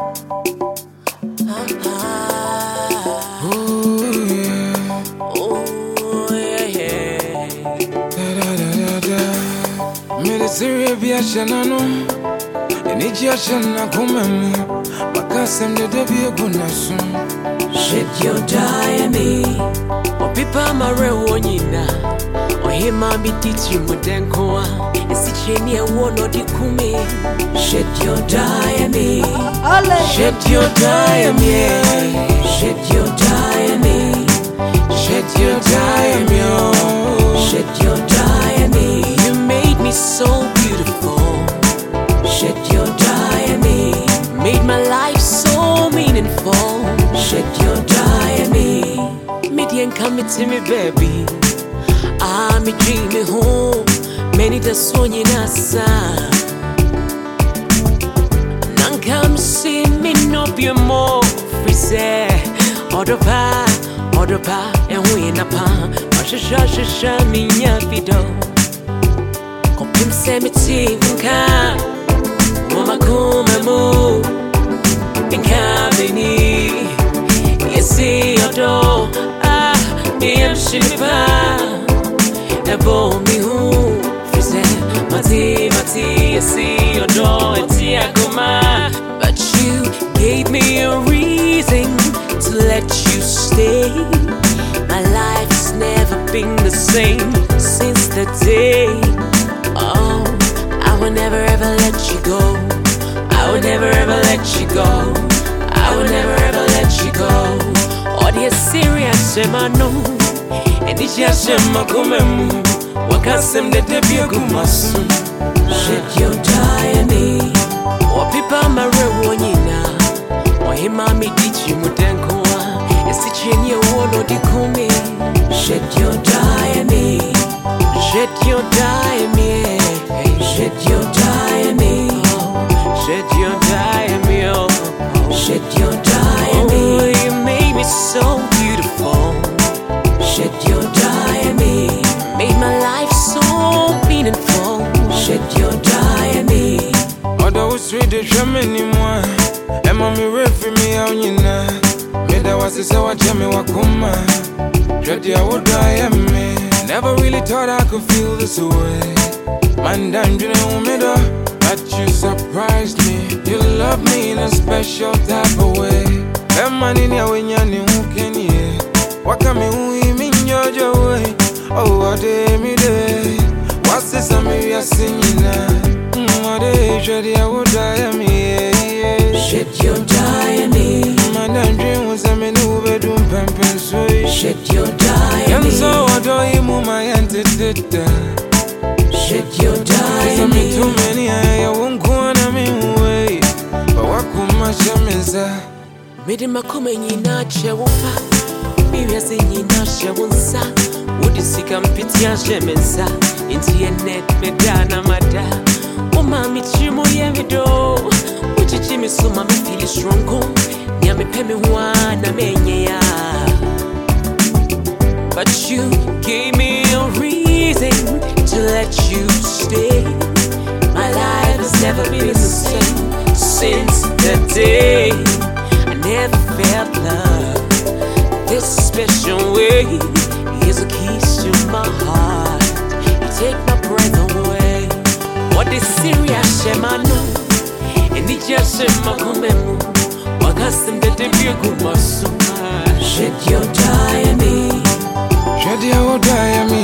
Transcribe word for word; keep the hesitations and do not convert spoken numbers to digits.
Be a shanano, and it's your shana come, Bacasam the Debbie Gunasun. Shed your diamond, or Pipa Marewanina, or him, I be teaching with Denkoa, and Sichenia one or the Kume. Shed your diamond, shed your diamond, shed your diamond, shed your diamond, shed your diamond. You made me so beautiful. Shed your diamond, made my life so meaningful. Shed your diamond, Midian come to me, baby. I'm dreaming home. Many the swan in us. None come see me no be more. Freeze, order pa, order pa, and we in a palm. Masha, shasha, shami, yapido. Him say me tinka, mama kuma mo, in cabini. You see your door, ah, me am shiva. Ebo mi hu, frise, mati mati. You see your door, it's yakuma. But you gave me a reason to let you stay. My life's never been the same since the day. Oh, I will never ever let you go. I will never ever let you go. I will never ever let you go. Oh, the serious no, and it's just my comemu. Wakasem de debut gumasu. Shed your diamond. Oh, people my rewonina. Oh, him mami dichi mudenkoa. It's the chenye wono di kumi. Shed your diamond. Shed your diamond. Shed your diamond. Shed your diamond. Shed your diamond. Oh, you made me so beautiful. Shed your diamond. Made my life so meaningful. Shed your diamond. Although it's read the drum anymore, and mommy refer me out, you know. Made I was so what Jimmy Wakuma. Dread ya would die me. Never really thought I could feel this way. Man, damn, you know me though. But you surprised me. You love me in a special type of way. That man in your when you're new, can you? What can me who in your way? Oh, what day me day? What's this? I'm here singing now. What day? Ready? I would die me. Shed your diamond. Man, damn, dream was a new bedroom pampen so. Shed your diamond. So I don't you move my hand to the Shed your diamond. Too many I won't go on a mean way. But what could my shamanza? Made him a come in a chewofa. Maybe I say in a shawunsa. Would you see come pity a shamanza? Into your net, Medana Mada. Oh, mammy, Chimo Yavido. Would you Jimmy so mammy feel strong? Yammy Pemmy one, a mania. But you gave me a reason to let you stay. My life has never been the same since that day. I never felt love this special way. Here's a kiss to my heart. You take my breath away. What is serious, Shemano? And it's just my comemu. Wakasem the debut gumasu. Shed your diamond. Shed your diamond.